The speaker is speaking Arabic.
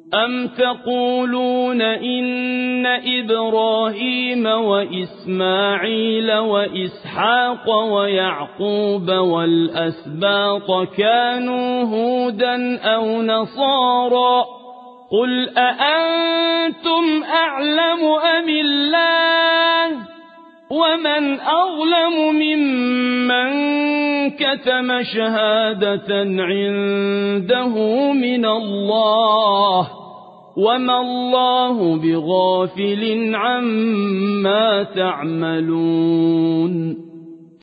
أَمْ تَقُولُونَ إِنَّ إِبْرَاهِيمَ وَإِسْمَاعِيلَ وَإِسْحَاقَ وَيَعْقُوبَ وَالْأَسْبَاطَ كَانُوا هُودًا أَوْ نَصَارَىٰ ۗ قُلْ أَأَنتُمْ أَعْلَمُ أَمِ اللَّهُ ۗ وَمَنْ أَظْلَمُ مِمَّن كَتَمَ شَهَادَةً عِندَهُ مِنَ اللَّهِ ۗ وَمَا اللَّهُ بِغَافِلٍ عَمَّا تَعْمَلُونَ